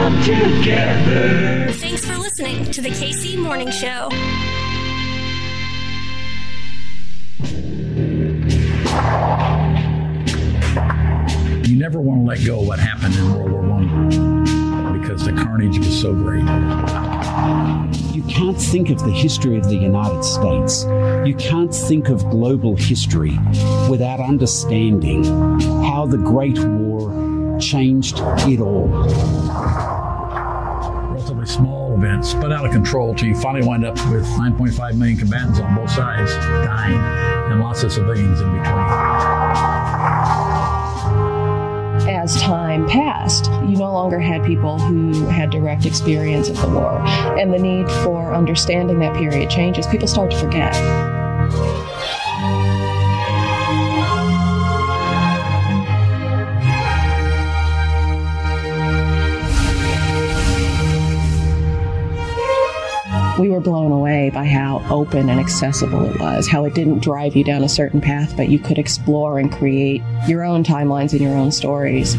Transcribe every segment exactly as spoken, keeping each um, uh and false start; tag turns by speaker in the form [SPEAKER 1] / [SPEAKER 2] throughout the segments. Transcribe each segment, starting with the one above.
[SPEAKER 1] come together.
[SPEAKER 2] Thanks for listening to the K C Morning Show.
[SPEAKER 3] You never want to let go of what happened in World War One because the carnage was so great.
[SPEAKER 4] You can't think of the history of the United States. You can't think of global history without understanding how the Great War changed it all.
[SPEAKER 3] Relatively small events, spun out of control till you finally wind up with nine point five million combatants on both sides dying and lots of civilians in between.
[SPEAKER 5] As time passed, you no longer had people who had direct experience of the war, and the need for understanding that period changes. People start to forget. We were blown away by how open and accessible it was, how it didn't drive you down a certain path, but you could explore and create your own timelines and your own stories.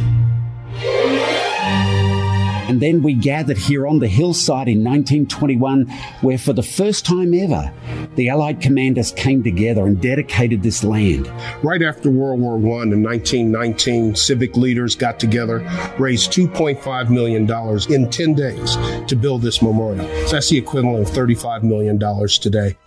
[SPEAKER 4] And then we gathered here on the hillside in nineteen twenty-one, where for the first time ever, the Allied commanders came together and dedicated this land.
[SPEAKER 6] Right after World War One in nineteen nineteen, civic leaders got together, raised two point five million dollars in ten days to build this memorial. So that's the equivalent of thirty-five million dollars today.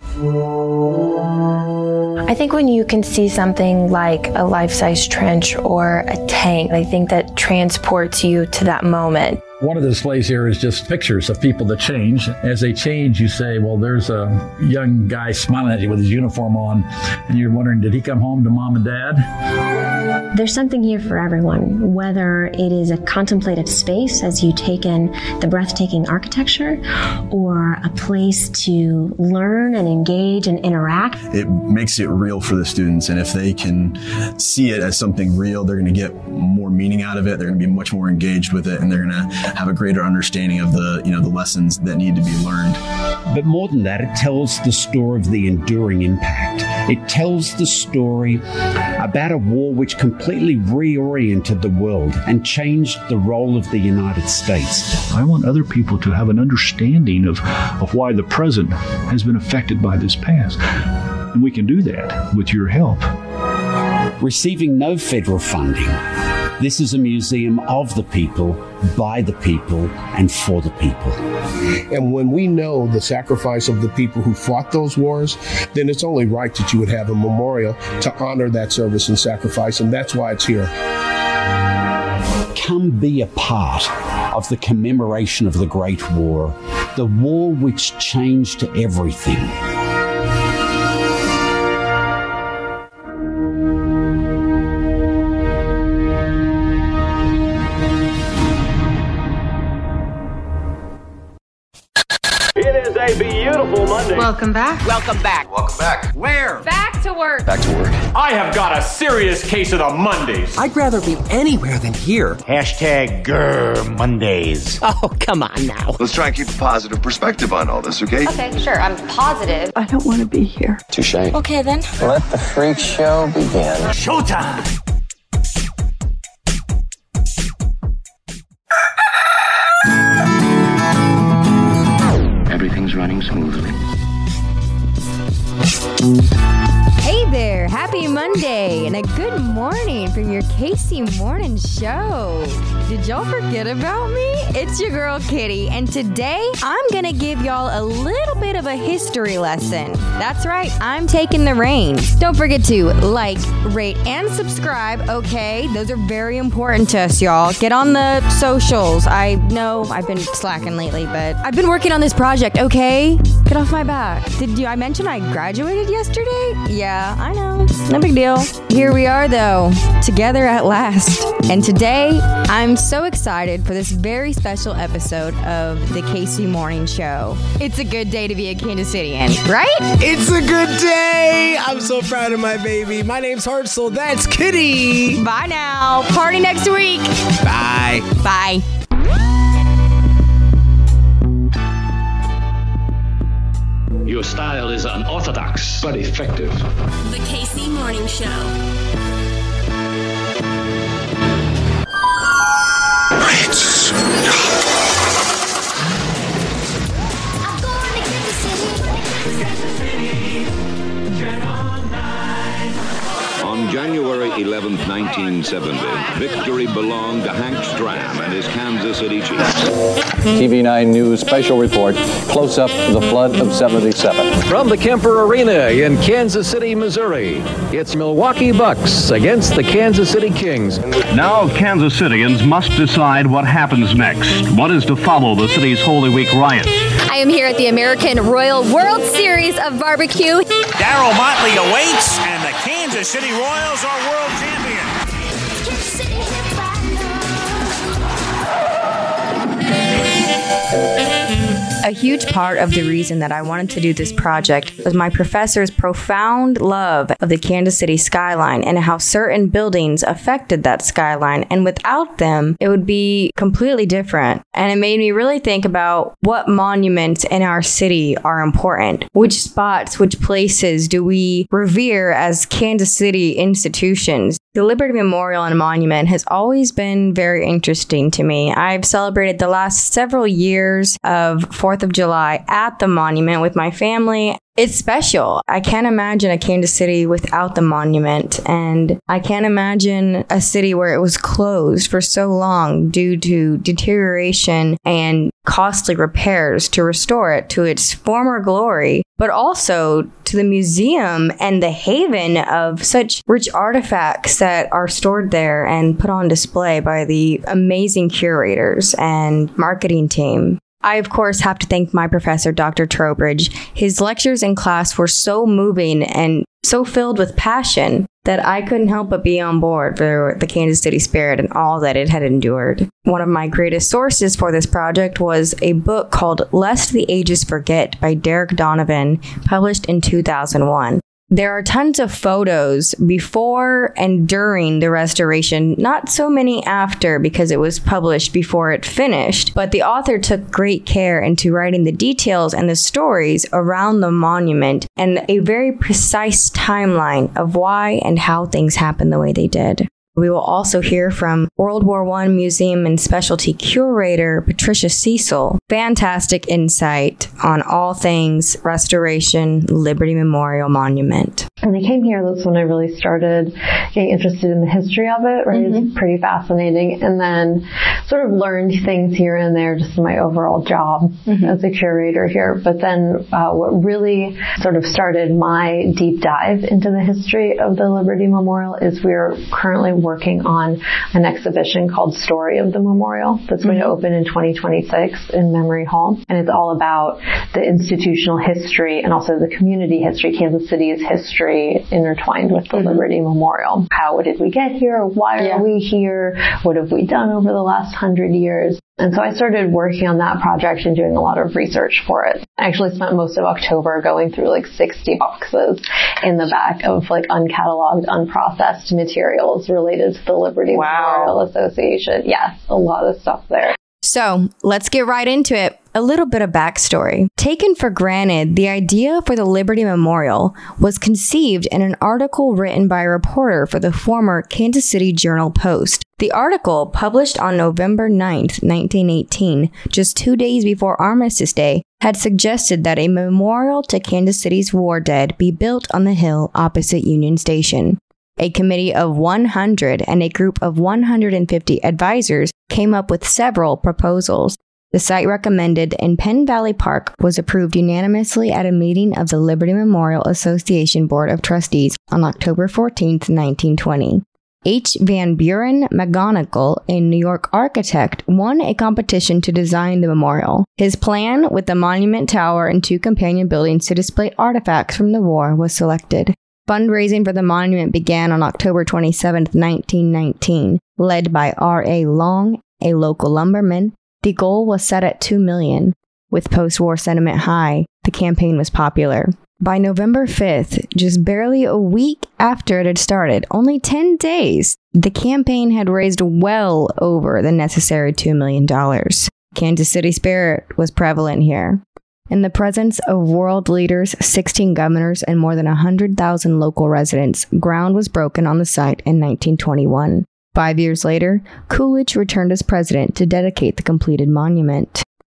[SPEAKER 7] I think when you can see something like a life-size trench or a tank, I think that transports you to that moment.
[SPEAKER 3] One of the displays here is just pictures of people that change. As they change, you say, well, there's a young guy smiling at you with his uniform on, and you're wondering, did he come home to mom and dad?
[SPEAKER 8] There's something here for everyone, whether it is a contemplative space as you take in the breathtaking architecture, or a place to learn and engage and interact.
[SPEAKER 9] It makes it real for the students, and if they can see it as something real, they're going to get more meaning out of it. They're going to be much more engaged with it, and they're going to have a greater understanding of the, you know, the lessons that need to be learned.
[SPEAKER 4] But more than that, it tells the story of the enduring impact. It tells the story about a war which completely reoriented the world and changed the role of the United States.
[SPEAKER 10] I want other people to have an understanding of, of why the present has been affected by this past. And we can do that with your help.
[SPEAKER 4] Receiving no federal funding, this is a museum of the people, by the people, and for the people.
[SPEAKER 6] And when we know the sacrifice of the people who fought those wars, then it's only right that you would have a memorial to honor that service and sacrifice, and that's why it's here.
[SPEAKER 4] Come be a part of the commemoration of the Great War, the war which changed everything.
[SPEAKER 11] Beautiful Monday.
[SPEAKER 12] Welcome back.
[SPEAKER 11] Welcome back.
[SPEAKER 13] Welcome back.
[SPEAKER 12] Where? Back to work.
[SPEAKER 13] Back to work.
[SPEAKER 11] I have got a serious case of the Mondays.
[SPEAKER 14] I'd rather be anywhere than here.
[SPEAKER 15] Hashtag Grr Mondays.
[SPEAKER 14] Oh, come on now.
[SPEAKER 13] Let's try and keep a positive perspective on all this, okay?
[SPEAKER 7] Okay, sure. I'm positive.
[SPEAKER 5] I don't want to be here.
[SPEAKER 13] Touche.
[SPEAKER 7] Okay, then.
[SPEAKER 14] Let the freak show begin.
[SPEAKER 15] Showtime.
[SPEAKER 13] Everything's running smoothly.
[SPEAKER 12] Hey there, happy Monday and a good morning from your K C Morning Show. Did y'all forget about me? It's your girl Kitty, and today I'm gonna give y'all a little bit of a history lesson. That's right, I'm taking the reins. Don't forget to like, rate, and subscribe, okay? Those are very important to us, y'all. Get on the socials. I know I've been slacking lately, but I've been working on this project, okay? Get off my back. Did you, I mention I graduated yesterday? Yeah, I know. No big deal. Here we are, though, together at last. And today, I'm so excited for this very special episode of the K C Morning Show. It's a good day to be a Kansas Cityan, right?
[SPEAKER 14] It's a good day. I'm so proud of my baby. My name's Hartzell. That's Kitty.
[SPEAKER 12] Bye now. Party next week.
[SPEAKER 14] Bye.
[SPEAKER 12] Bye.
[SPEAKER 1] Your style is unorthodox, but effective.
[SPEAKER 2] The K C Morning Show.
[SPEAKER 13] It's
[SPEAKER 16] nineteen seventy, victory belonged to Hank Stram and his Kansas City Chiefs.
[SPEAKER 17] T V nine News special report, close up the flood of seventy-seven.
[SPEAKER 18] From the Kemper Arena in Kansas City, Missouri, it's Milwaukee Bucks against the Kansas City Kings.
[SPEAKER 19] Now Kansas Cityans must decide what happens next. What is to follow the city's Holy Week riots?
[SPEAKER 20] I am here at the American Royal World Series of Barbecue.
[SPEAKER 21] Darryl Motley awaits, and the Kansas City Royals are world champions.
[SPEAKER 12] A huge part of the reason that I wanted to do this project was my professor's profound love of the Kansas City skyline and how certain buildings affected that skyline. And without them, it would be completely different. And it made me really think about what monuments in our city are important. Which spots, which places do we revere as Kansas City institutions? The Liberty Memorial and Monument has always been very interesting to me. I've celebrated the last several years of fourth of July at the monument with my family. It's special. I can't imagine a Kansas City without the monument, and I can't imagine a city where it was closed for so long due to deterioration and costly repairs to restore it to its former glory, but also to the museum and the haven of such rich artifacts that are stored there and put on display by the amazing curators and marketing team. I, of course, have to thank my professor, Doctor Trowbridge. His lectures in class were so moving and so filled with passion that I couldn't help but be on board for the Kansas City spirit and all that it had endured. One of my greatest sources for this project was a book called Lest the Ages Forget by Derek Donovan, published in two thousand one. There are tons of photos before and during the restoration, not so many after because it was published before it finished, but the author took great care into writing the details and the stories around the monument and a very precise timeline of why and how things happened the way they did. We will also hear from World War One Museum and Specialty Curator Patricia Cecil. Fantastic insight on all things restoration, Liberty Memorial Monument.
[SPEAKER 22] When I came here, that's when I really started getting interested in the history of it, right? Mm-hmm. It's pretty fascinating. And then sort of learned things here and there just in my overall job mm-hmm. as a curator here. But then uh, what really sort of started my deep dive into the history of the Liberty Memorial is we're currently working on an exhibition called Story of the Memorial that's going mm-hmm. to open in twenty twenty-six in Memory Hall. And it's all about the institutional history and also the community history, Kansas City's history intertwined with the mm-hmm. Liberty Memorial. How did we get here? Why yeah. are we here? What have we done over the last hundred years? And so I started working on that project and doing a lot of research for it. I actually spent most of October going through like sixty boxes in the back of like uncatalogued, unprocessed materials related to the Liberty wow. Memorial Association. Yes, a lot of stuff there.
[SPEAKER 12] So let's get right into it. A little bit of backstory. Taken for granted, the idea for the Liberty Memorial was conceived in an article written by a reporter for the former Kansas City Journal-Post. The article, published on November ninth, nineteen eighteen, just two days before Armistice Day, had suggested that a memorial to Kansas City's war dead be built on the hill opposite Union Station. A committee of one hundred and a group of one hundred fifty advisors came up with several proposals. The site recommended in Penn Valley Park was approved unanimously at a meeting of the Liberty Memorial Association Board of Trustees on October fourteenth, nineteen twenty. H. Van Buren McGonigal, a New York architect, won a competition to design the memorial. His plan, with the monument tower and two companion buildings to display artifacts from the war, was selected. Fundraising for the monument began on October twenty-seventh, nineteen nineteen, led by R A Long, a local lumberman. The goal was set at two million dollars. With post-war sentiment high, the campaign was popular. By November fifth, just barely a week after it had started, only ten days, the campaign had raised well over the necessary two million dollars. Kansas City spirit was prevalent here. In the presence of world leaders, sixteen governors, and more than one hundred thousand local residents, ground was broken on the site in nineteen twenty-one. Five years later, Coolidge returned as president to dedicate the completed monument.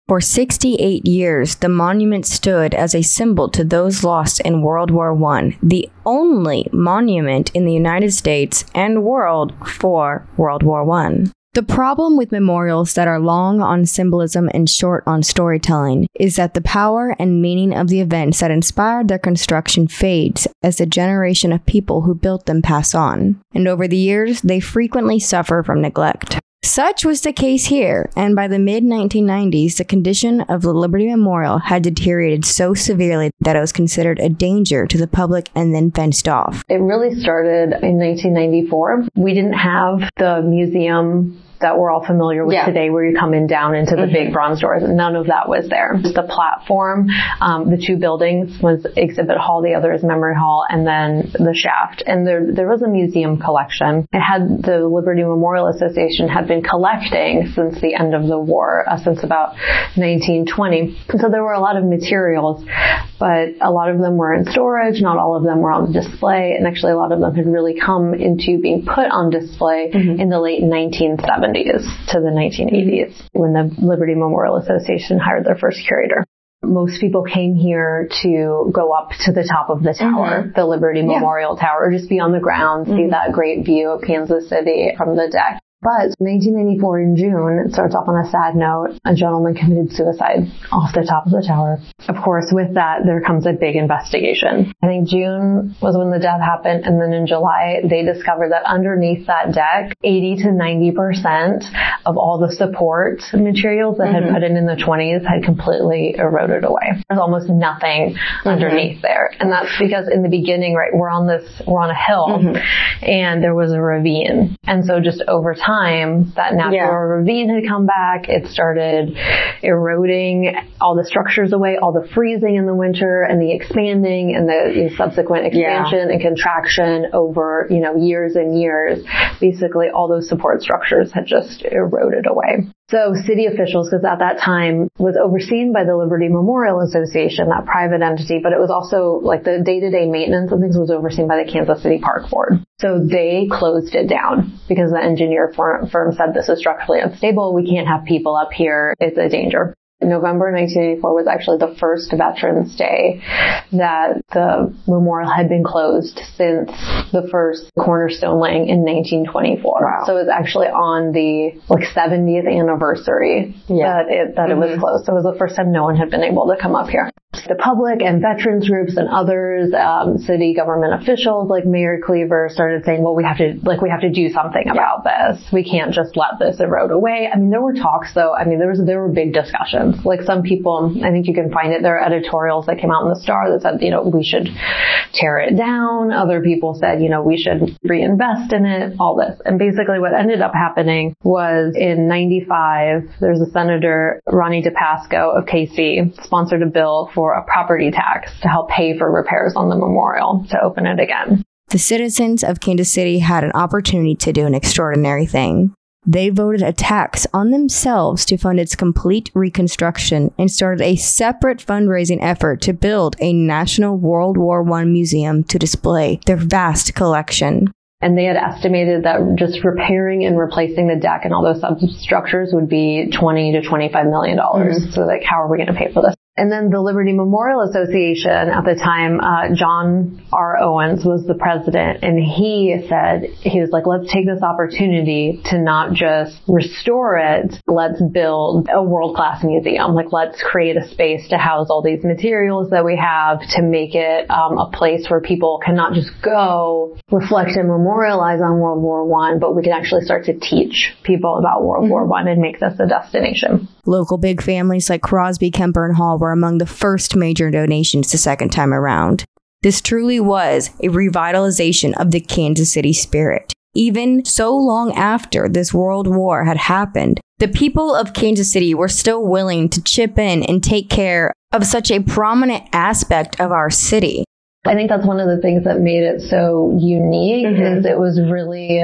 [SPEAKER 12] For sixty-eight years, the monument stood as a symbol to those lost in World War One, the only monument in the United States and world for World War One. The problem with memorials that are long on symbolism and short on storytelling is that the power and meaning of the events that inspired their construction fades as the generation of people who built them pass on, and over the years, they frequently suffer from neglect. Such was the case here, and by the mid nineteen nineties, the condition of the Liberty Memorial had deteriorated so severely that it was considered a danger to the public and then fenced off.
[SPEAKER 22] It really started in nineteen ninety-four. We didn't have the museum that we're all familiar with yeah. today, where you're coming down into the mm-hmm. big bronze doors. None of that was there. Just the platform, um, the two buildings was Exhibit Hall, the other is Memory Hall, and then the shaft. And there there was a museum collection. It had the Liberty Memorial Association had been collecting since the end of the war, uh, since about nineteen twenty. So there were a lot of materials, but a lot of them were in storage. Not all of them were on display. And actually a lot of them had really come into being put on display mm-hmm. in the late nineteen seventies to the nineteen eighties, when the Liberty Memorial Association hired their first curator. Most people came here to go up to the top of the tower, mm-hmm. the Liberty yeah. Memorial Tower, or just be on the ground, mm-hmm. see that great view of Kansas City from the deck. But nineteen ninety-four in June, it starts off on a sad note. A gentleman committed suicide off the top of the tower. Of course, with that, there comes a big investigation. I think June was when the death happened, and then in July, they discovered that underneath that deck, eighty to ninety percent of all the support materials that mm-hmm. had put in in the twenties had completely eroded away. There's almost nothing mm-hmm. underneath there. And that's because in the beginning, right, we're on this, we're on a hill, mm-hmm. and there was a ravine. And so just over time, Time, that natural yeah. ravine had come back. It started eroding all the structures away, all the freezing in the winter and the expanding and the you know, subsequent expansion yeah. and contraction over, you know, years and years. Basically, all those support structures had just eroded away. So city officials, because at that time was overseen by the Liberty Memorial Association, that private entity, but it was also like the day-to-day maintenance of things was overseen by the Kansas City Park Board. So they closed it down because the engineer firm said this is structurally unstable. We can't have people up here. It's a danger. November nineteen eighty-four was actually the first Veterans Day that the memorial had been closed since the first cornerstone laying in nineteen twenty-four. Wow. So it was actually on the like seventieth anniversary yeah. that it that mm-hmm. it was closed. So it was the first time no one had been able to come up here. The public and veterans groups and others, um, city government officials like Mayor Cleaver started saying, well, we have to, like, we have to do something yeah. about this. We can't just let this erode away. I mean, there were talks though. I mean, there was, there were big discussions. Like some people, I think you can find it, there are editorials that came out in the Star that said, you know, we should tear it down. Other people said, you know, we should reinvest in it, all this. And basically what ended up happening was in ninety-five, there's a Senator, Ronnie DePasco of K C, sponsored a bill for a property tax to help pay for repairs on the memorial to open it again.
[SPEAKER 12] The citizens of Kansas City had an opportunity to do an extraordinary thing. They voted a tax on themselves to fund its complete reconstruction and started a separate fundraising effort to build a National World War One museum to display their vast collection.
[SPEAKER 22] And they had estimated that just repairing and replacing the deck and all those substructures would be twenty to twenty-five million dollars. Mm-hmm. So like, how are we going to pay for this? And then the Liberty Memorial Association at the time, uh, John R. Owens was the president, and he said, he was like, let's take this opportunity to not just restore it, let's build a world-class museum. Like, let's create a space to house all these materials that we have to make it um, a place where people can not just go reflect and memorialize on World War One, but we can actually start to teach people about World mm-hmm. War One and make this a destination.
[SPEAKER 12] Local big families like Crosby, Kemper, and Hall were among the first major donations the second time around. This truly was a revitalization of the Kansas City spirit. Even so long after this World War had happened, the people of Kansas City were still willing to chip in and take care of such a prominent aspect of our city.
[SPEAKER 22] I think that's one of the things that made it so unique mm-hmm. is it was really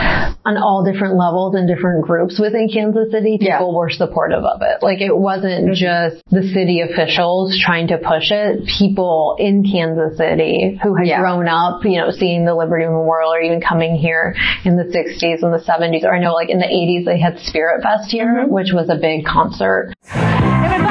[SPEAKER 22] on all different levels and different groups within Kansas City. People yeah. were supportive of it. Like, it wasn't mm-hmm. just the city officials trying to push it. People in Kansas City who had yeah. grown up, you know, seeing the Liberty Memorial or even coming here in the sixties and the seventies. Or I know, like, in the eighties, they had Spirit Fest here, mm-hmm. which was a big concert.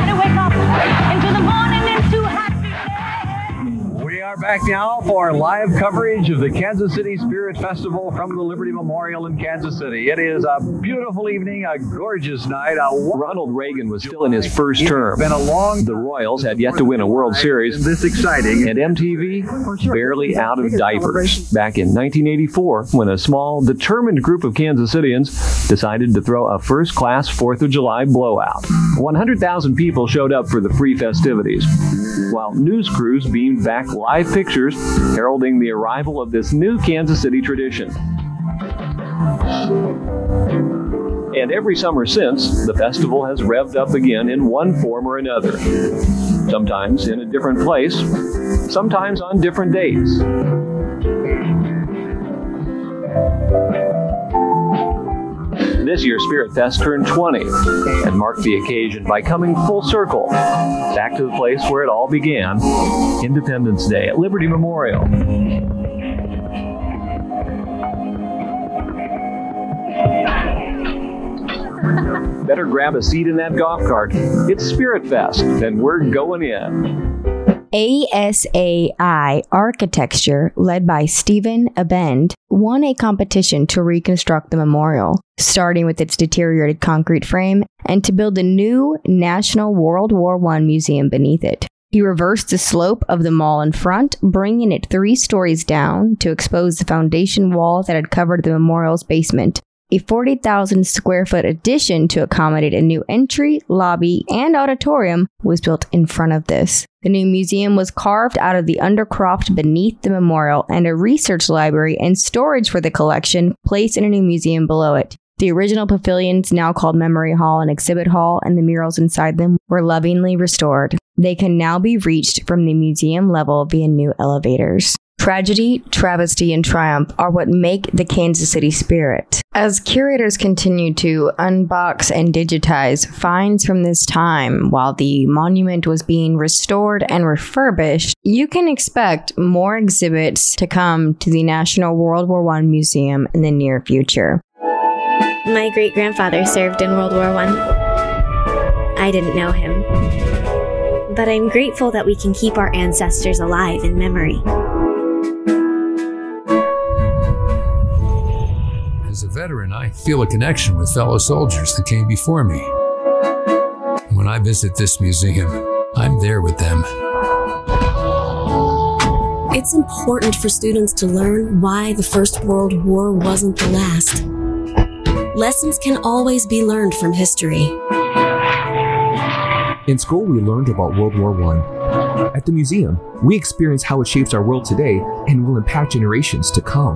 [SPEAKER 18] back now for live coverage of the Kansas City Spirit Festival from the Liberty Memorial in Kansas City. It is a beautiful evening, a gorgeous night. A
[SPEAKER 3] Ronald Reagan was still in his first term.
[SPEAKER 18] Been a long.
[SPEAKER 3] The Royals had yet to win a World Series.
[SPEAKER 18] This exciting.
[SPEAKER 3] And M T V barely out of diapers. Back in nineteen eighty-four, when a small, determined group of Kansas Cityans decided to throw a first-class fourth of July blowout. one hundred thousand people showed up for the free festivities, while news crews beamed back live pictures heralding the arrival of this new Kansas City tradition. And every summer since, the festival has revved up again in one form or another. Sometimes in a different place, sometimes on different dates. This year, Spirit Fest turned twenty and marked the occasion by coming full circle back to the place where it all began, Independence Day at Liberty Memorial. Better grab a seat in that golf cart. It's Spirit Fest, and we're going in.
[SPEAKER 12] A S A I Architecture, led by Stephen Abend, won a competition to reconstruct the memorial, starting with its deteriorated concrete frame, and to build a new National World War One museum beneath it. He reversed the slope of the mall in front, bringing it three stories down to expose the foundation wall that had covered the memorial's basement. A forty thousand square foot addition to accommodate a new entry, lobby, and auditorium was built in front of this. The new museum was carved out of the undercroft beneath the memorial, and a research library and storage for the collection placed in a new museum below it. The original pavilions, now called Memory Hall and Exhibit Hall, and the murals inside them were lovingly restored. They can now be reached from the museum level via new elevators. Tragedy, travesty, and triumph are what make the Kansas City Spirit. As curators continue to unbox and digitize finds from this time while the monument was being restored and refurbished, you can expect more exhibits to come to the National World War One Museum in the near future.
[SPEAKER 2] My great-grandfather served in World War One. I didn't know him. But I'm grateful that we can keep our ancestors alive in memory.
[SPEAKER 8] As a veteran, I feel a connection with fellow soldiers that came before me. When I visit this museum, I'm there with them.
[SPEAKER 2] It's important for students to learn why the First World War wasn't the last. Lessons can always be learned from history.
[SPEAKER 23] In school, we learned about World War One. At the museum, we experience how it shapes our world today and will impact generations to come.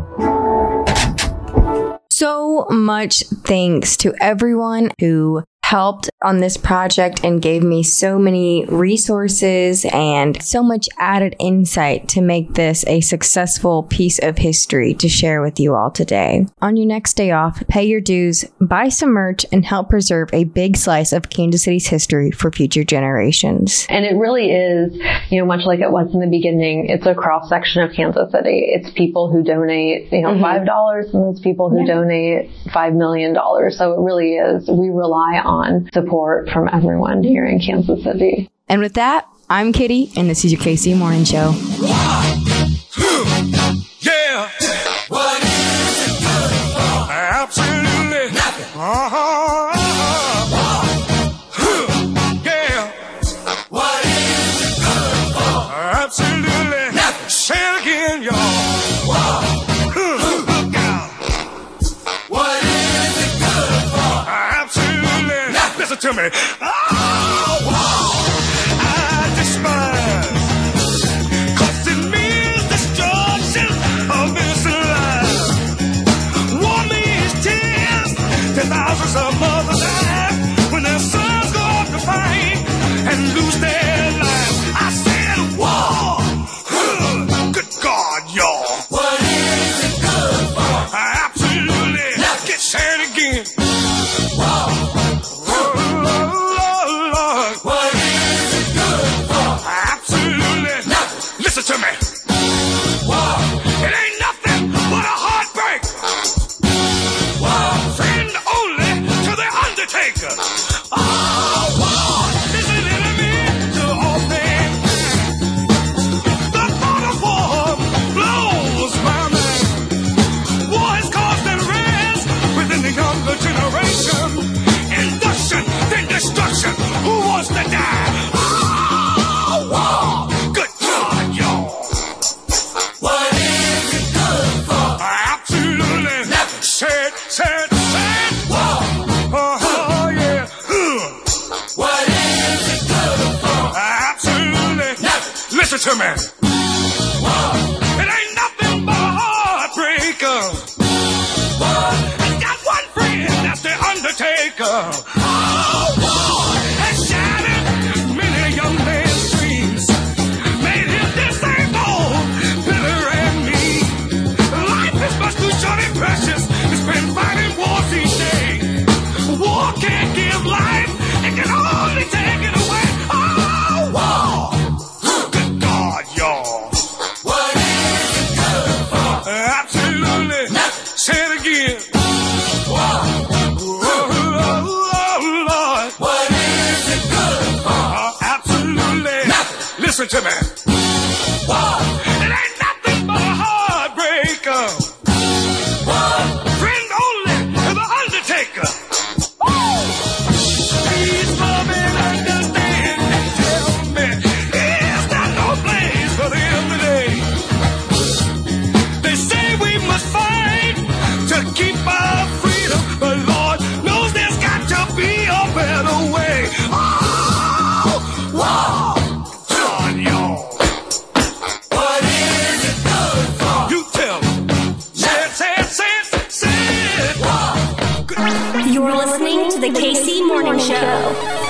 [SPEAKER 12] So much thanks to everyone who helped on this project and gave me so many resources and so much added insight to make this a successful piece of history to share with you all today. On your next day off, pay your dues, buy some merch, and help preserve a big slice of Kansas City's history for future generations.
[SPEAKER 22] And it really is, you know, much like it was in the beginning, it's a cross section of Kansas City. It's people who donate, you know, mm-hmm. five dollars, and it's people who yeah. donate five million dollars. So it really is, we rely on support from everyone here in Kansas City.
[SPEAKER 12] And with that, I'm Kitty, and this is your K C Morning Show.
[SPEAKER 21] Yeah. What is it good for? Absolutely nothing. Uh-huh. Yeah. What is it good for? Absolutely nothing. Say it again, y'all. Wow. Look out. What is it good for? Absolutely nothing. Listen to me. Oh, wow. I despise. Cause it means destruction of this life. War means tears. Ten thousands of mothers die when their sons go off to fight and lose their lives. I said war. Good God, y'all. What is it good for? Absolutely nothing. Get said again. Wow. Oh, Lord, Lord. What is it good for? Absolutely nothing. Listen to me. Wow. It ain't nothing but a heartbreak. Wow. Friend only to the undertaker. Oh, wow. This is enemy to all things. The thought of war to me. It ain't nothing but a heartbreaker. It's got one friend, that's the Undertaker. Oh, boy, has shattered many young men's dreams, made him disabled, bitter and mean. Life is much too short and precious to spend fighting wars each day. War can't give life, it can only take it away. Oh, war! Good God, y'all. What is it good for? Absolutely. Nothing. Say it again. War. Oh, oh, Lord. What is it good for? Uh, absolutely. Nothing. Listen to me. War. It ain't nothing but a heartbreaker. War. Friend only to the Undertaker. Please love and understand and tell me, is there no place for them today? They say we must fight to keep our freedom, but Lord knows there's got to be a better way. Oh, wow, John, y'all. What is it good for? You tell me. Say it, say it, say it, say it.
[SPEAKER 2] You're listening to the K C Morning Show.